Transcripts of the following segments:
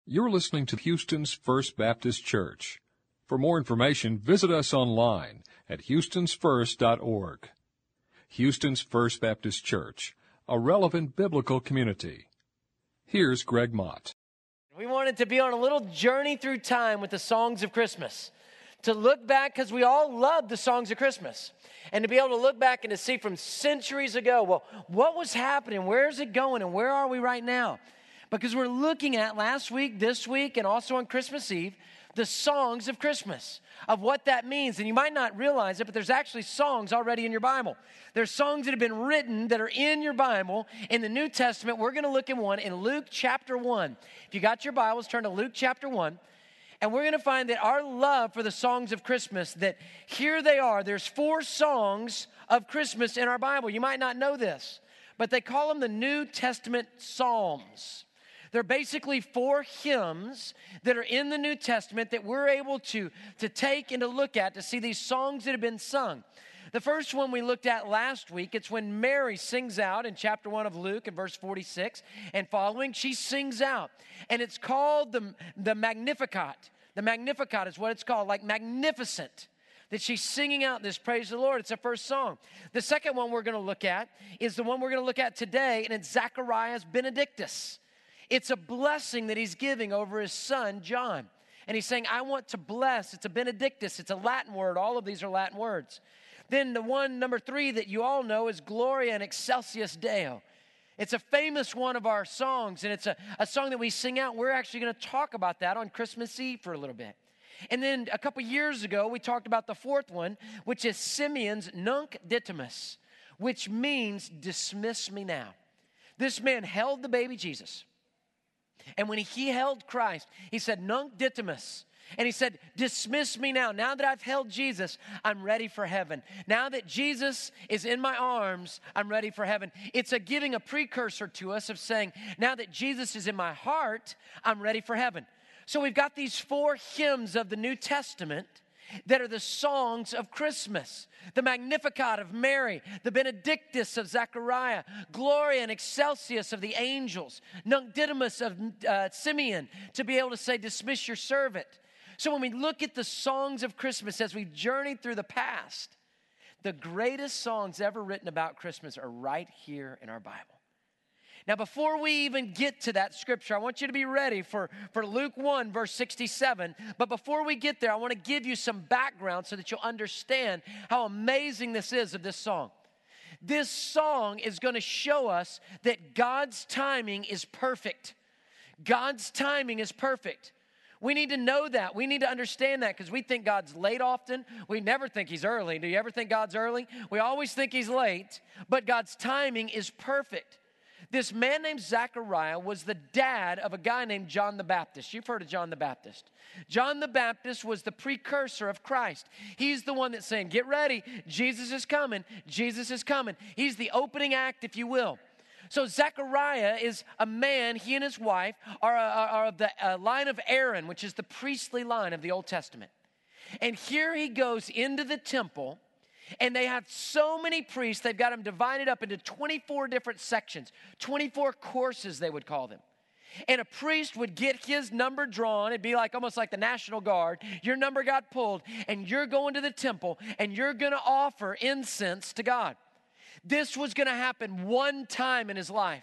You're listening to Houston's First Baptist Church. For more information, visit us online at houstonsfirst.org. Houston's First Baptist Church, a relevant biblical community. Here's Greg Mott. We wanted to be on a little journey through time with the songs of Christmas. To look back, because we all love the songs of Christmas. And to be able to look back and to see from centuries ago, well, what was happening? Where is it going? And where are we right now? Because we're looking at last week, this week, and also on Christmas Eve, the songs of Christmas, of what that means. And you might not realize it, but there's actually songs already in your Bible. There's songs that have been written that are in your Bible in the New Testament. We're going to look at one in Luke chapter 1. If you got your Bibles, turn to Luke chapter 1. And we're going to find that our love for the songs of Christmas, that here they are. There's 4 songs of Christmas in our Bible. You might not know this, but they call them the New Testament Psalms. They're basically 4 hymns that are in the New Testament that we're able to take and to look at to see these songs that have been sung. The first one we looked at last week, it's when Mary sings out in chapter 1 of Luke in verse 46 and following. She sings out, and it's called the Magnificat. The Magnificat is what it's called, like magnificent, that she's singing out this praise the Lord. It's the first song. The second one we're going to look at is the one we're going to look at today, and it's Zachariah's Benedictus. It's a blessing that he's giving over his son, John. And he's saying, I want to bless. It's a Benedictus. It's a Latin word. All of these are Latin words. Then the one, number 3, that you all know is Gloria in Excelsis Deo. It's a famous one of our songs, and it's a song that we sing out. We're actually going to talk about that on Christmas Eve for a little bit. And then a couple years ago, we talked about the 4th one, which is Simeon's Nunc Dittamos, which means dismiss me now. This man held the baby Jesus. And when he held Christ, he said, Nunc Dittamos. And he said, dismiss me now. Now that I've held Jesus, I'm ready for heaven. Now that Jesus is in my arms, I'm ready for heaven. It's giving a precursor to us of saying, now that Jesus is in my heart, I'm ready for heaven. So we've got these 4 hymns of the New Testament that are the songs of Christmas. The Magnificat of Mary, the Benedictus of Zechariah, Gloria and Excelsis of the angels, Nunc Dittamos of Simeon, to be able to say, dismiss your servant. So when we look at the songs of Christmas as we journey through the past, the greatest songs ever written about Christmas are right here in our Bible. Now, before we even get to that scripture, I want you to be ready for Luke 1, verse 67. But before we get there, I want to give you some background so that you'll understand how amazing this is of this song. This song is going to show us that God's timing is perfect. God's timing is perfect. We need to know that. We need to understand that because we think God's late often. We never think He's early. Do you ever think God's early? We always think He's late, but God's timing is perfect. This man named Zechariah was the dad of a guy named John the Baptist. You've heard of John the Baptist. John the Baptist was the precursor of Christ. He's the one that's saying, get ready, Jesus is coming, Jesus is coming. He's the opening act, if you will. So Zechariah is a man, he and his wife are of the line of Aaron, which is the priestly line of the Old Testament. And here he goes into the temple, and they have so many priests, they've got them divided up into 24 different sections, 24 courses they would call them. And a priest would get his number drawn. It'd be like almost like the National Guard. Your number got pulled, and you're going to the temple, and you're going to offer incense to God. This was going to happen one time in his life.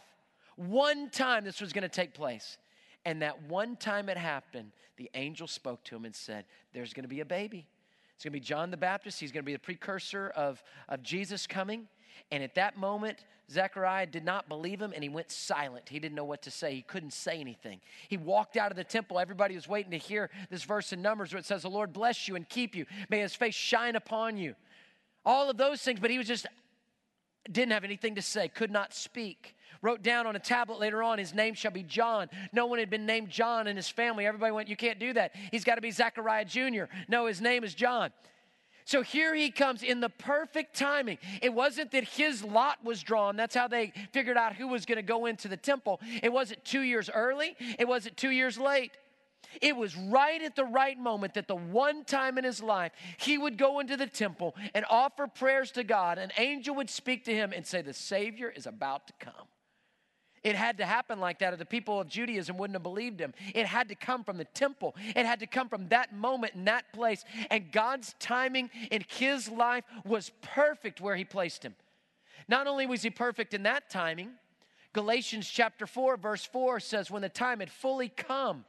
One time this was going to take place. And that one time it happened, the angel spoke to him and said, there's going to be a baby. It's going to be John the Baptist. He's going to be the precursor of Jesus coming. And at that moment, Zechariah did not believe him, and he went silent. He didn't know what to say. He couldn't say anything. He walked out of the temple. Everybody was waiting to hear this verse in Numbers where it says, the Lord bless you and keep you. May His face shine upon you. All of those things, but he was just didn't have anything to say, could not speak. Wrote down on a tablet later on, his name shall be John. No one had been named John in his family. Everybody went, you can't do that. He's got to be Zechariah Jr. No, his name is John. So here he comes in the perfect timing. It wasn't that his lot was drawn. That's how they figured out who was going to go into the temple. It wasn't 2 years early. It wasn't 2 years late. It was right at the right moment that the one time in his life he would go into the temple and offer prayers to God. An angel would speak to him and say, the Savior is about to come. It had to happen like that, or the people of Judaism wouldn't have believed him. It had to come from the temple. It had to come from that moment in that place. And God's timing in his life was perfect where he placed him. Not only was he perfect in that timing, Galatians chapter 4, verse 4 says, when the time had fully come,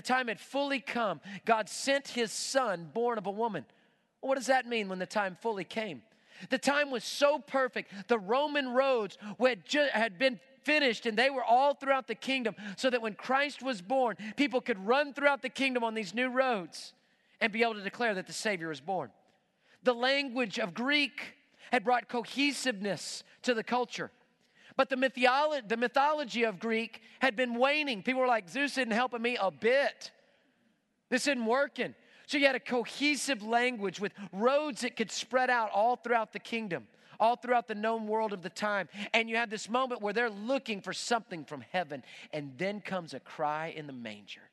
God sent his son, born of a woman. What does that mean when the time fully came? The time was so perfect. The Roman roads had been finished, and they were all throughout the kingdom, so that when Christ was born, people could run throughout the kingdom on these new roads and be able to declare that the Savior was born. The language of Greek had brought cohesiveness to the culture. But the mythology of Greek had been waning. People were like, Zeus isn't helping me a bit. This isn't working. So you had a cohesive language with roads that could spread out all throughout the kingdom, all throughout the known world of the time. And you have this moment where they're looking for something from heaven, and then comes a cry in the manger.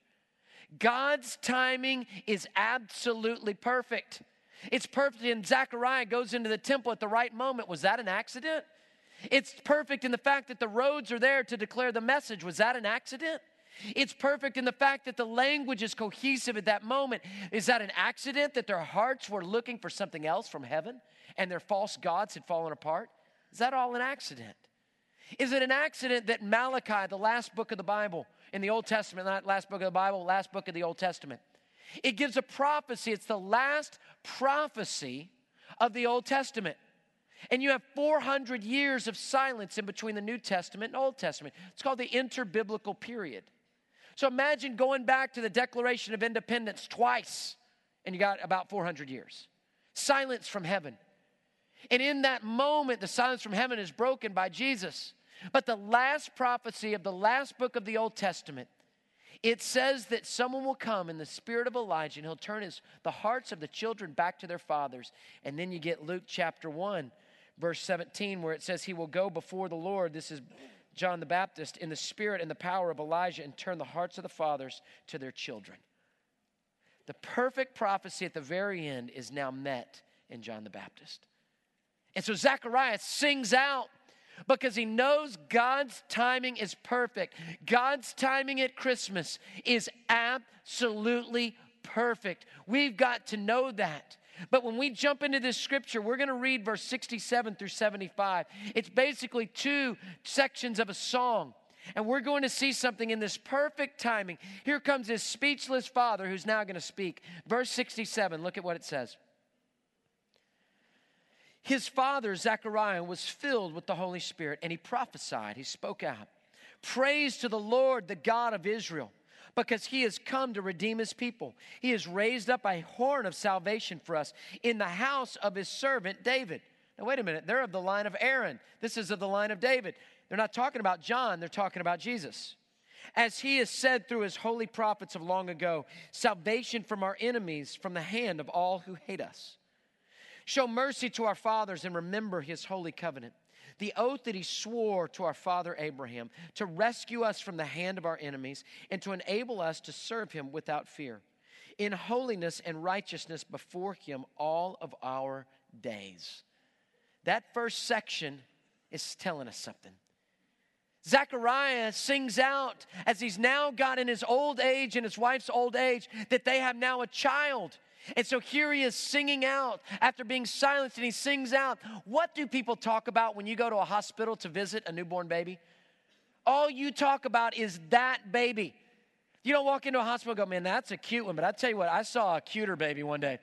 God's timing is absolutely perfect. It's perfect, and Zechariah goes into the temple at the right moment. Was that an accident? It's perfect in the fact that the roads are there to declare the message. Was that an accident? It's perfect in the fact that the language is cohesive at that moment. Is that an accident that their hearts were looking for something else from heaven and their false gods had fallen apart? Is that all an accident? Is it an accident that Malachi, the last book of the Bible in the Old Testament, not last book of the Bible, last book of the Old Testament, it gives a prophecy. It's the last prophecy of the Old Testament. And you have 400 years of silence in between the New Testament and Old Testament. It's called the interbiblical period. So imagine going back to the Declaration of Independence twice, and you got about 400 years. Silence from heaven. And in that moment, the silence from heaven is broken by Jesus. But the last prophecy of the last book of the Old Testament, it says that someone will come in the spirit of Elijah, and he'll turn the hearts of the children back to their fathers. And then you get Luke chapter 1, verse 17, where it says he will go before the Lord. This is John the Baptist, in the spirit and the power of Elijah, and turn the hearts of the fathers to their children. The perfect prophecy at the very end is now met in John the Baptist. And so Zechariah sings out because he knows God's timing is perfect. God's timing at Christmas is absolutely perfect. We've got to know that. But when we jump into this scripture, we're going to read verse 67 through 75. It's basically two sections of a song. And we're going to see something in this perfect timing. Here comes this speechless father who's now going to speak. Verse 67, look at what it says. His father, Zechariah, was filled with the Holy Spirit, and he prophesied. He spoke out. Praise to the Lord, the God of Israel, because he has come to redeem his people. He has raised up a horn of salvation for us in the house of his servant David. Now, wait a minute. They're of the line of Aaron. This is of the line of David. They're not talking about John. They're talking about Jesus. As he has said through his holy prophets of long ago, salvation from our enemies, from the hand of all who hate us. Show mercy to our fathers and remember his holy covenant, the oath that he swore to our father Abraham, to rescue us from the hand of our enemies and to enable us to serve him without fear, in holiness and righteousness before him all of our days. That first section is telling us something. Zechariah sings out as he's now got in his old age and his wife's old age that they have now a child. And so here he is singing out after being silenced, and he sings out. What do people talk about when you go to a hospital to visit a newborn baby? All you talk about is that baby. You don't walk into a hospital and go, man, that's a cute one. But I tell you what, I saw a cuter baby one day.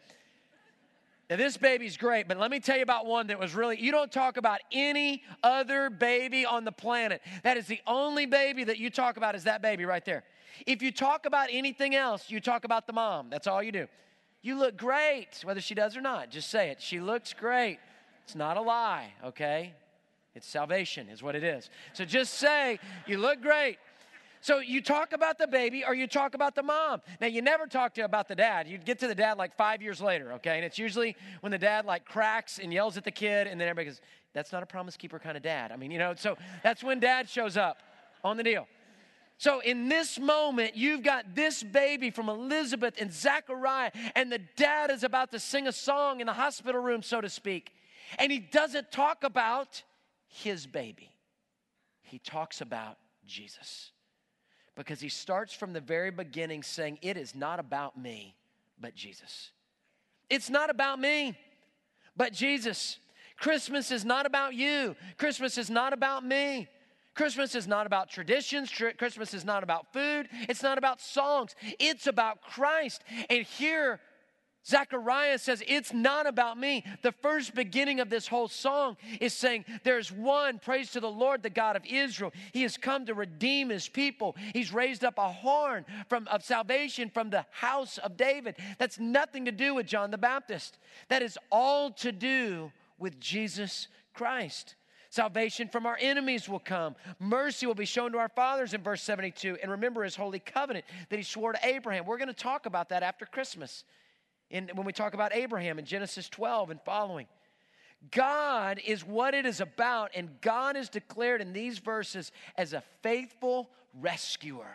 Now, this baby's great, but let me tell you about one that was really, you don't talk about any other baby on the planet. That is the only baby that you talk about is that baby right there. If you talk about anything else, you talk about the mom. That's all you do. You look great, whether she does or not. Just say it. She looks great. It's not a lie, okay? It's salvation is what it is. So just say, you look great. So you talk about the baby or you talk about the mom. Now, you never talk about the dad. You get to the dad like 5 years later, okay? And it's usually when the dad like cracks and yells at the kid, and then everybody goes, that's not a Promise Keeper kind of dad. I mean, you know, so that's when dad shows up on the deal. So in this moment, you've got this baby from Elizabeth and Zechariah, and the dad is about to sing a song in the hospital room, so to speak. And he doesn't talk about his baby. He talks about Jesus. Because he starts from the very beginning saying, it is not about me, but Jesus. It's not about me, but Jesus. Christmas is not about you. Christmas is not about me. Christmas is not about traditions. Christmas is not about food. It's not about songs. It's about Christ. And here, Zechariah says, it's not about me. The first beginning of this whole song is saying, there's one, praise to the Lord, the God of Israel. He has come to redeem his people. He's raised up a horn of salvation from the house of David. That's nothing to do with John the Baptist. That is all to do with Jesus Christ. Salvation from our enemies will come. Mercy will be shown to our fathers in verse 72. And remember his holy covenant that he swore to Abraham. We're going to talk about that after Christmas. When we talk about Abraham in Genesis 12 and following. God is what it is about, and God is declared in these verses as a faithful rescuer.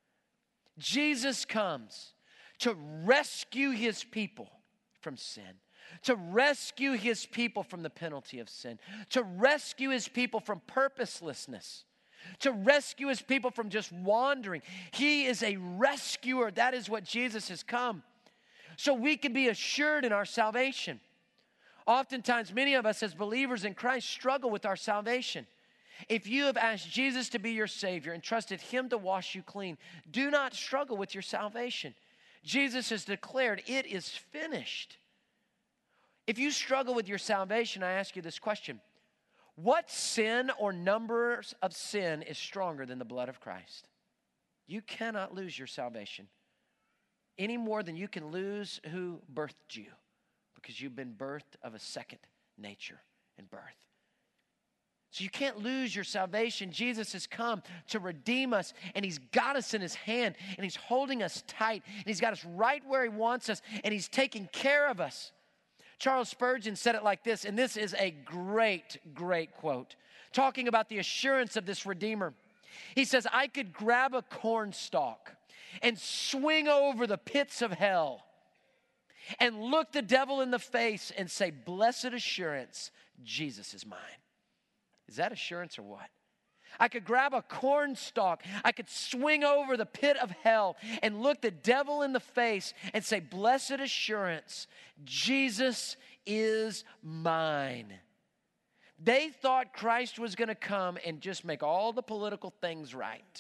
Jesus comes to rescue his people from sin, to rescue his people from the penalty of sin, to rescue his people from purposelessness, to rescue his people from just wandering. He is a rescuer. That is what Jesus has come. So we can be assured in our salvation. Oftentimes, many of us as believers in Christ struggle with our salvation. If you have asked Jesus to be your Savior and trusted him to wash you clean, do not struggle with your salvation. Jesus has declared it is finished. If you struggle with your salvation, I ask you this question. What sin or numbers of sin is stronger than the blood of Christ? You cannot lose your salvation any more than you can lose who birthed you, because you've been birthed of a second nature and birth. So you can't lose your salvation. Jesus has come to redeem us, and he's got us in his hand, and he's holding us tight, and he's got us right where he wants us, and he's taking care of us. Charles Spurgeon said it like this, and this is a great, great quote, talking about the assurance of this Redeemer. He says, I could grab a cornstalk and swing over the pits of hell and look the devil in the face and say, blessed assurance, Jesus is mine. Is that assurance or what? I could grab a cornstalk, I could swing over the pit of hell and look the devil in the face and say, blessed assurance, Jesus is mine. They thought Christ was going to come and just make all the political things right.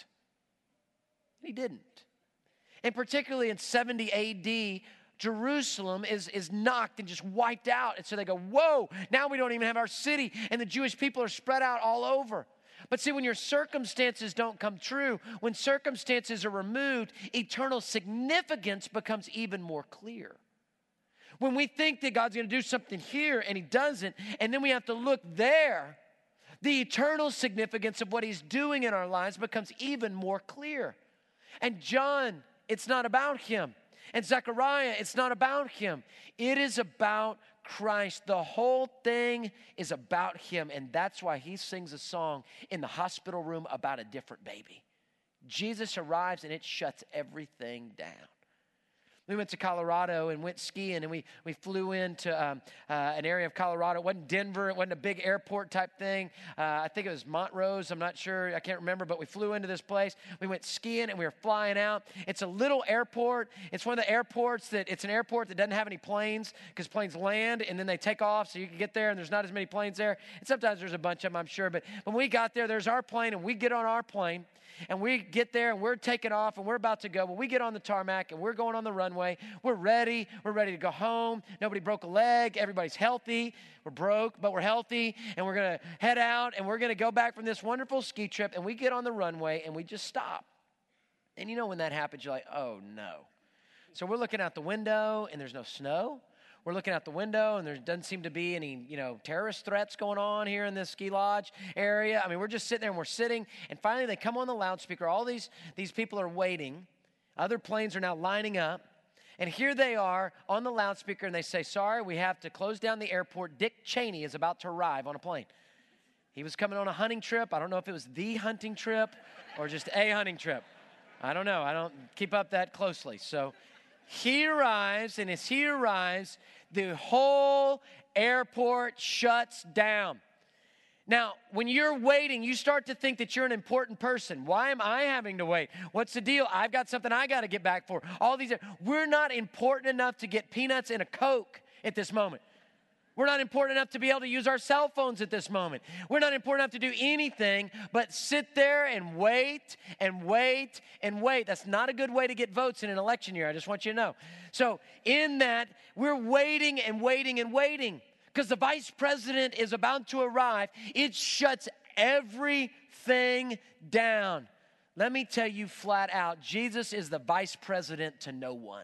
He didn't. And particularly in 70 AD, Jerusalem is knocked and just wiped out. And so they go, whoa, now we don't even have our city. And the Jewish people are spread out all over. But see, when your circumstances don't come true, when circumstances are removed, eternal significance becomes even more clear. When we think that God's going to do something here and he doesn't, and then we have to look there, the eternal significance of what he's doing in our lives becomes even more clear. And John, it's not about him. And Zechariah, it's not about him. It is about Christ. The whole thing is about him. And that's why he sings a song in the hospital room about a different baby. Jesus arrives and it shuts everything down. We went to Colorado and went skiing, and we flew into an area of Colorado. It wasn't Denver. It wasn't a big airport type thing. I think it was Montrose. I'm not sure. I can't remember, but we flew into this place. We went skiing, and we were flying out. It's a little airport. It's one of the airports it's an airport that doesn't have any planes, because planes land, and then they take off, so you can get there, and there's not as many planes there. And sometimes there's a bunch of them, I'm sure. But when we got there, there's our plane, and we get on our plane. And we get there and we're taking off and we're about to go. Well, we get on the tarmac and we're going on the runway. We're ready. We're ready to go home. Nobody broke a leg. Everybody's healthy. We're broke, but we're healthy. And we're going to head out and we're going to go back from this wonderful ski trip. And we get on the runway and we just stop. And you know when that happens, you're like, oh no. So we're looking out the window and there's no snow. We're looking out the window, and there doesn't seem to be any, terrorist threats going on here in this ski lodge area. I mean, we're just sitting there, and we're sitting, and finally they come on the loudspeaker. All these people are waiting. Other planes are now lining up, and here they are on the loudspeaker, and they say, sorry, we have to close down the airport. Dick Cheney is about to arrive on a plane. He was coming on a hunting trip. I don't know if it was the hunting trip or just a hunting trip. I don't know. I don't keep up that closely. So he arrives, and as he arrives, the whole airport shuts down. Now, when you're waiting, you start to think that you're an important person. Why am I having to wait? What's the deal? I've got something I got to get back for. All these, we're not important enough to get peanuts and a Coke at this moment. We're not important enough to be able to use our cell phones at this moment. We're not important enough to do anything but sit there and wait and wait and wait. That's not a good way to get votes in an election year. I just want you to know. So in that, we're waiting and waiting and waiting because the vice president is about to arrive. It shuts everything down. Let me tell you flat out, Jesus is the vice president to no one.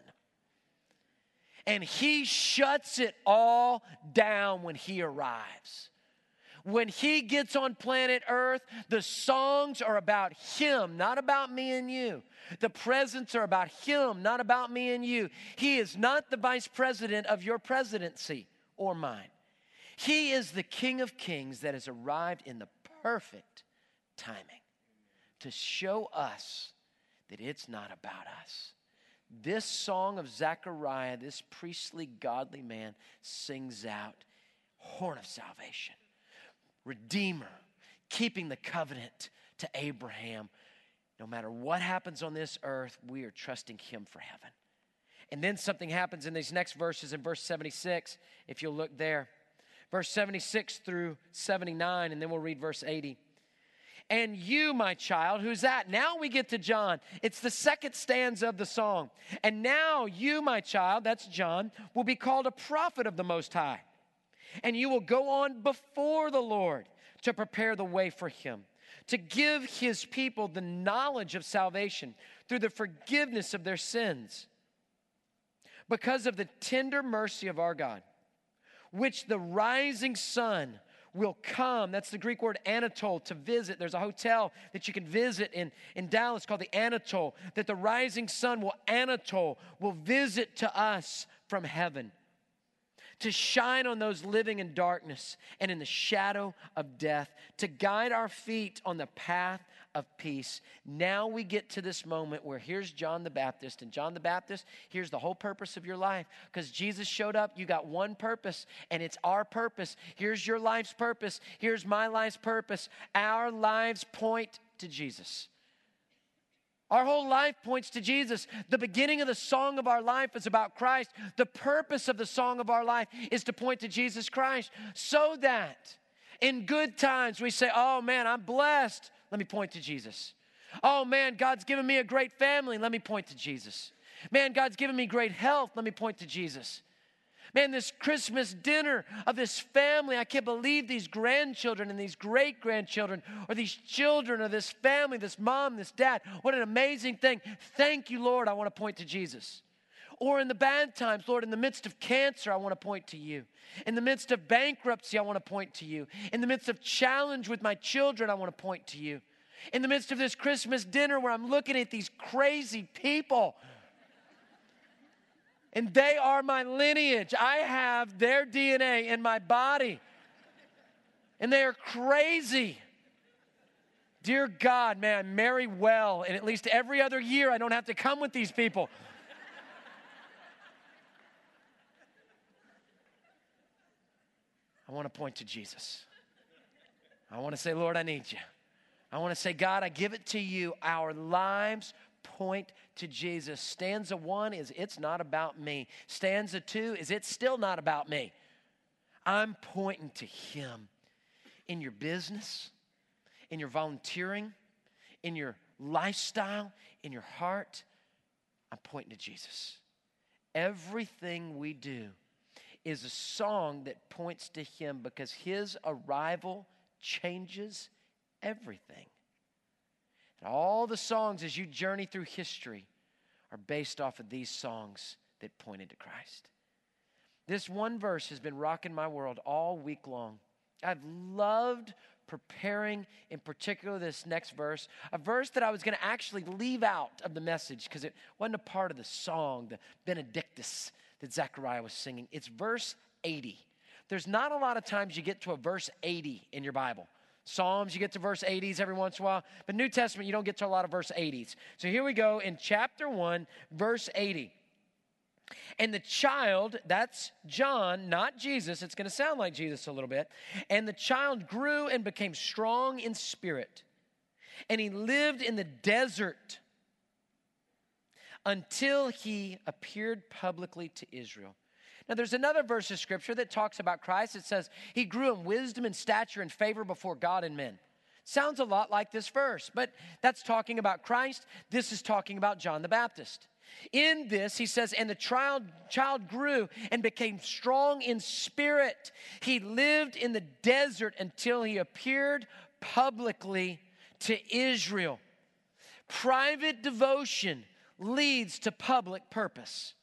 And he shuts it all down when he arrives. When he gets on planet Earth, the songs are about him, not about me and you. The presents are about him, not about me and you. He is not the vice president of your presidency or mine. He is the King of Kings that has arrived in the perfect timing to show us that it's not about us. This song of Zechariah, this priestly, godly man, sings out, horn of salvation, Redeemer, keeping the covenant to Abraham. No matter what happens on this earth, we are trusting him for heaven. And then something happens in these next verses in verse 76, if you'll look there. Verse 76 through 79, and then we'll read verse 80. And you, my child, who's that? Now we get to John. It's the second stanza of the song. And now you, my child, that's John, will be called a prophet of the Most High. And you will go on before the Lord to prepare the way for him, to give his people the knowledge of salvation through the forgiveness of their sins, because of the tender mercy of our God, which the rising sun will come. That's the Greek word Anatole, to visit. There's a hotel that you can visit in Dallas called the Anatole, that the rising sun will Anatole, will visit to us from heaven, to shine on those living in darkness and in the shadow of death, to guide our feet on the path of peace. Now we get to this moment where here's John the Baptist. And John the Baptist, here's the whole purpose of your life. Because Jesus showed up, you got one purpose, and it's our purpose. Here's your life's purpose. Here's my life's purpose. Our lives point to Jesus. Our whole life points to Jesus. The beginning of the song of our life is about Christ. The purpose of the song of our life is to point to Jesus Christ, so that in good times we say, oh man, I'm blessed. Let me point to Jesus. Oh man, God's given me a great family. Let me point to Jesus. Man, God's given me great health. Let me point to Jesus. Man, this Christmas dinner of this family, I can't believe these grandchildren and these great-grandchildren, or these children, or this family, this mom, this dad. What an amazing thing. Thank you, Lord. I want to point to Jesus. Or in the bad times, Lord, in the midst of cancer, I want to point to you. In the midst of bankruptcy, I want to point to you. In the midst of challenge with my children, I want to point to you. In the midst of this Christmas dinner where I'm looking at these crazy people, and they are my lineage. I have their DNA in my body, and they are crazy. Dear God, may I marry well, and at least every other year I don't have to come with these people. I want to point to Jesus. I want to say, Lord, I need you. I want to say, God, I give it to you. Our lives point to Jesus. Stanza 1 is, it's not about me. Stanza 2 is, it's still not about me. I'm pointing to him in your business, in your volunteering, in your lifestyle, in your heart. I'm pointing to Jesus. Everything we do is a song that points to him, because his arrival changes everything. And all the songs as you journey through history are based off of these songs that pointed to Christ. This one verse has been rocking my world all week long. I've loved preparing, in particular, this next verse, a verse that I was going to actually leave out of the message because it wasn't a part of the song, the Benedictus that Zechariah was singing. It's verse 80. There's not a lot of times you get to a verse 80 in your Bible. Psalms, you get to verse 80s every once in a while. But New Testament, you don't get to a lot of verse 80s. So here we go in chapter 1, verse 80. And the child, that's John, not Jesus. It's going to sound like Jesus a little bit. And the child grew and became strong in spirit. And he lived in the desert until he appeared publicly to Israel. Now, there's another verse of Scripture that talks about Christ. It says, he grew in wisdom and stature and favor before God and men. Sounds a lot like this verse, but that's talking about Christ. This is talking about John the Baptist. In this, he says, and the child grew and became strong in spirit. He lived in the desert until he appeared publicly to Israel. Private devotion leads to public purpose.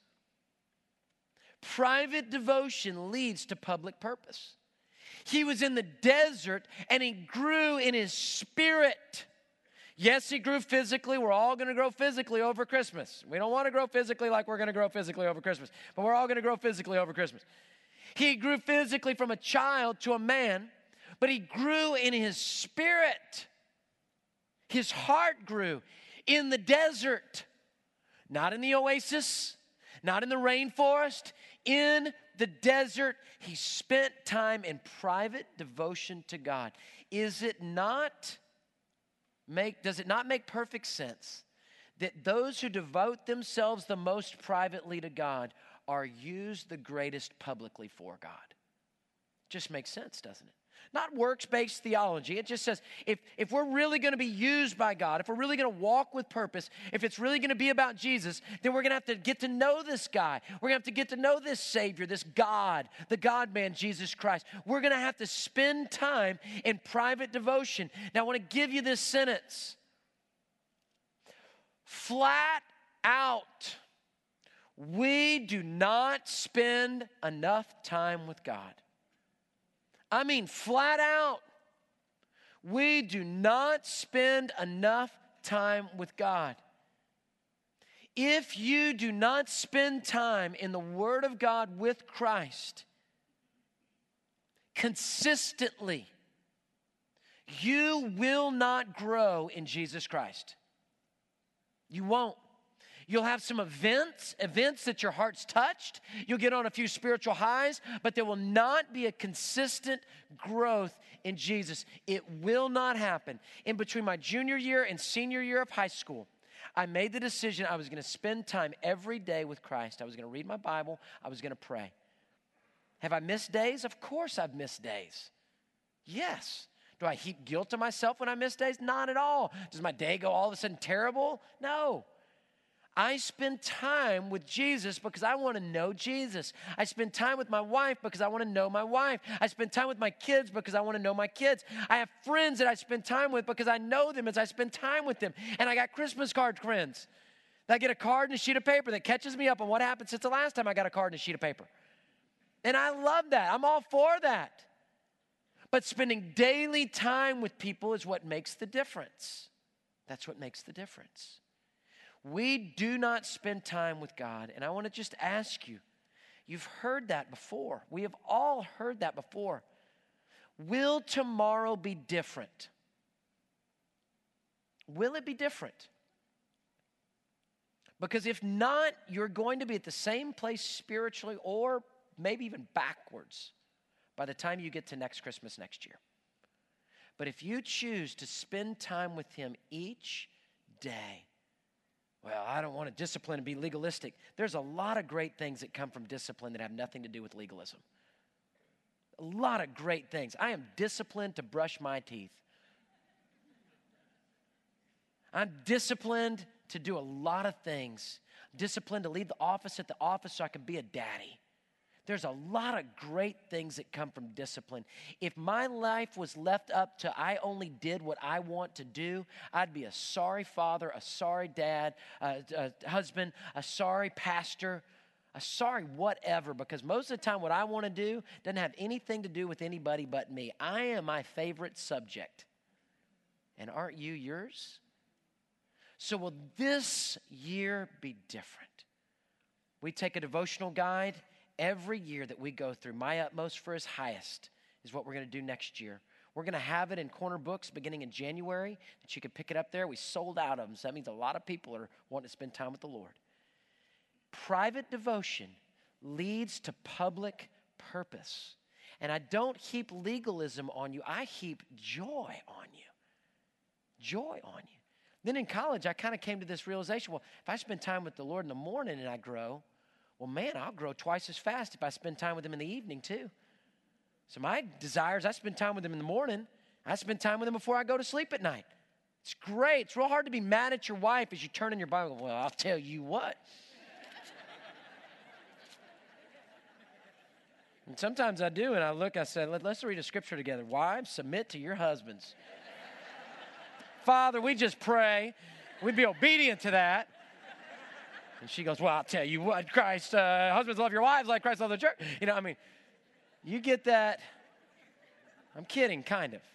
Private devotion leads to public purpose. He was in the desert and he grew in his spirit. Yes, he grew physically. We're all going to grow physically over Christmas. We don't want to grow physically like we're going to grow physically over Christmas, but we're all going to grow physically over Christmas. He grew physically from a child to a man, but he grew in his spirit. His heart grew in the desert, not in the oasis, not in the rainforest, in the desert. He spent time in private devotion to God. Does it not make perfect sense that those who devote themselves the most privately to God are used the greatest publicly for God? Just makes sense, doesn't it? Not works-based theology. It just says if we're really going to be used by God, if we're really going to walk with purpose, if it's really going to be about Jesus, then we're going to have to get to know this guy. We're going to have to get to know this Savior, this God, the God-man, Jesus Christ. We're going to have to spend time in private devotion. Now, I want to give you this sentence. Flat out, we do not spend enough time with God. I mean, flat out, we do not spend enough time with God. If you do not spend time in the Word of God with Christ consistently, you will not grow in Jesus Christ. You won't. You'll have some events that your heart's touched. You'll get on a few spiritual highs, but there will not be a consistent growth in Jesus. It will not happen. In between my junior year and senior year of high school, I made the decision I was going to spend time every day with Christ. I was going to read my Bible. I was going to pray. Have I missed days? Of course I've missed days. Yes. Do I heap guilt to myself when I miss days? Not at all. Does my day go all of a sudden terrible? No. I spend time with Jesus because I want to know Jesus. I spend time with my wife because I want to know my wife. I spend time with my kids because I want to know my kids. I have friends that I spend time with because I know them as I spend time with them. And I got Christmas card friends. I get a card and a sheet of paper that catches me up on what happened since the last time I got a card and a sheet of paper. And I love that. I'm all for that. But spending daily time with people is what makes the difference. That's what makes the difference. We do not spend time with God. And I want to just ask you, you've heard that before. We have all heard that before. Will tomorrow be different? Will it be different? Because if not, you're going to be at the same place spiritually or maybe even backwards by the time you get to next Christmas next year. But if you choose to spend time with Him each day, well, I don't want to discipline and be legalistic. There's a lot of great things that come from discipline that have nothing to do with legalism. A lot of great things. I am disciplined to brush my teeth. I'm disciplined to do a lot of things. I'm disciplined to leave the office at the office so I can be a daddy. There's a lot of great things that come from discipline. If my life was left up to I only did what I want to do, I'd be a sorry father, a sorry dad, a husband, a sorry pastor, a sorry whatever, because most of the time what I want to do doesn't have anything to do with anybody but me. I am my favorite subject. And aren't you yours? So will this year be different? We take a devotional guide every year that we go through. My Utmost for His Highest is what we're going to do next year. We're going to have it in Corner Books beginning in January, that you can pick it up there. We sold out of them, so that means a lot of people are wanting to spend time with the Lord. private devotion leads to public purpose. And I don't heap legalism on you. I heap joy on you. Joy on you. Then in college, I kind of came to this realization, well, if I spend time with the Lord in the morning and I grow, well, man, I'll grow twice as fast if I spend time with him in the evening too. So my desire is I spend time with him in the morning. I spend time with him before I go to sleep at night. It's great. It's real hard to be mad at your wife as you turn in your Bible. Well, I'll tell you what. And sometimes I do, and I look, I say, let's read a scripture together. Wives, submit to your husbands. Father, we just pray. We'd be obedient to that. And she goes, well, I'll tell you what, Christ, husbands love your wives like Christ loved the church. You know, I mean, you get that. I'm kidding, kind of.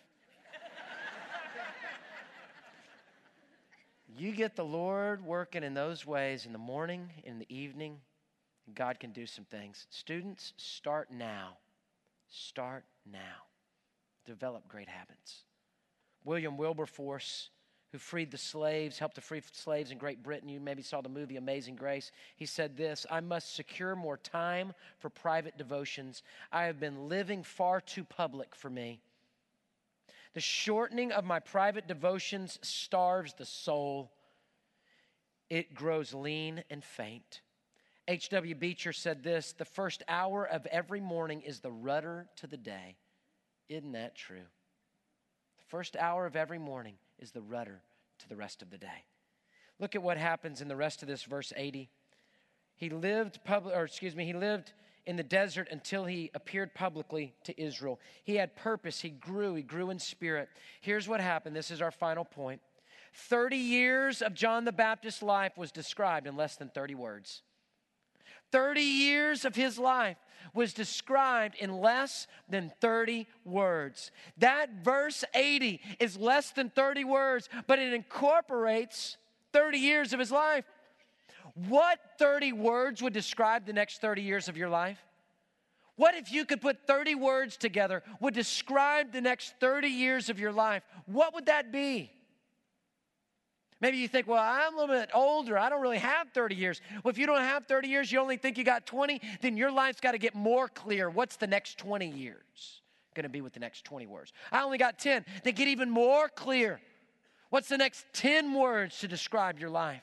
You get the Lord working in those ways in the morning, in the evening, and God can do some things. Students, start now. Start now. Develop great habits. William Wilberforce, who freed the slaves, helped to free slaves in Great Britain. You maybe saw the movie Amazing Grace. He said this, I must secure more time for private devotions. I have been living far too public for me. The shortening of my private devotions starves the soul. It grows lean and faint. H.W. Beecher said this, the first hour of every morning is the rudder to the day. Isn't that true? The first hour of every morning is the rudder to the rest of the day. Look at what happens in the rest of this verse 80. He lived in the desert until he appeared publicly to Israel. He had purpose. He grew in spirit. Here's what happened. This is our final point. 30 years of John the Baptist's life was described in less than 30 words. 30 years of his life was described in less than 30 words. That verse 80 is less than 30 words, but it incorporates 30 years of his life. What 30 words would describe the next 30 years of your life? What if you could put 30 words together would describe the next 30 years of your life? What would that be? Maybe you think, well, I'm a little bit older. I don't really have 30 years. Well, if you don't have 30 years, you only think you got 20, then your life's got to get more clear. What's the next 20 years going to be with the next 20 words? I only got 10. Then get even more clear. What's the next 10 words to describe your life?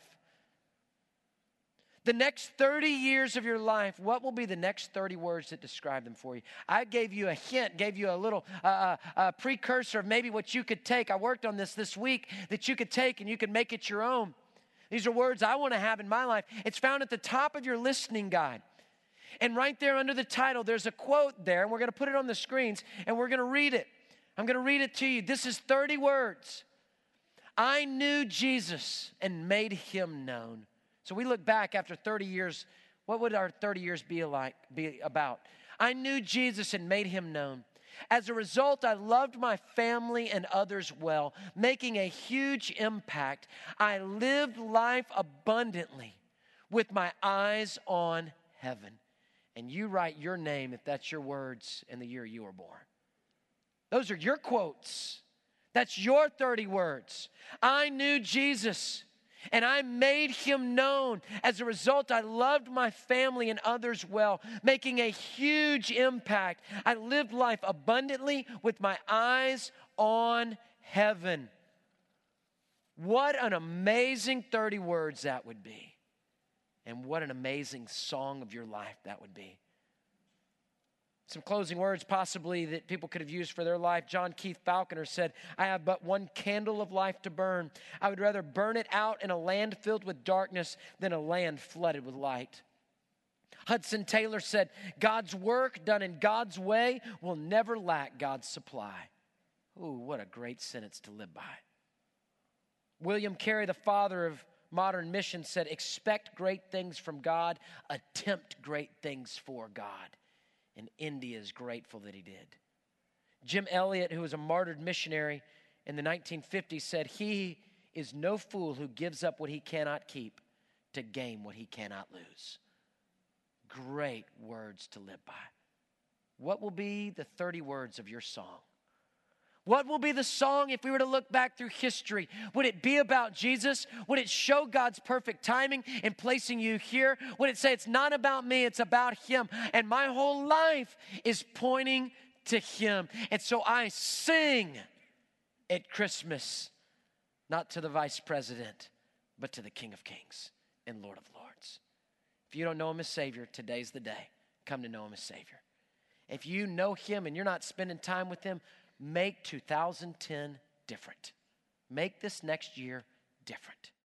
The next 30 years of your life, what will be the next 30 words that describe them for you? I gave you a hint, gave you a little precursor of maybe what you could take. I worked on this week that you could take and you could make it your own. These are words I want to have in my life. It's found at the top of your listening guide. And right there under the title, there's a quote there, and we're going to put it on the screens, and we're going to read it. I'm going to read it to you. This is 30 words. I knew Jesus and made him known. So we look back after 30 years, what would our 30 years be about? I knew Jesus and made him known. As a result, I loved my family and others well, making a huge impact. I lived life abundantly with my eyes on heaven. And you write your name if that's your words in the year you were born. Those are your quotes. That's your 30 words. I knew Jesus and I made him known. As a result, I loved my family and others well, making a huge impact. I lived life abundantly with my eyes on heaven. What an amazing 30 words that would be. And what an amazing song of your life that would be. Some closing words possibly that people could have used for their life. John Keith Falconer said, I have but one candle of life to burn. I would rather burn it out in a land filled with darkness than a land flooded with light. Hudson Taylor said, God's work done in God's way will never lack God's supply. Ooh, what a great sentence to live by. William Carey, the father of modern mission, said, expect great things from God, attempt great things for God. And India is grateful that he did. Jim Elliot, who was a martyred missionary in the 1950s, said, he is no fool who gives up what he cannot keep to gain what he cannot lose. Great words to live by. What will be the 30 words of your song? What will be the song if we were to look back through history? Would it be about Jesus? Would it show God's perfect timing in placing you here? Would it say it's not about me, it's about him? And my whole life is pointing to him. And so I sing at Christmas, not to the vice president, but to the King of Kings and Lord of Lords. If you don't know him as Savior, today's the day. Come to know him as Savior. If you know him and you're not spending time with him, make 2010 different. Make this next year different.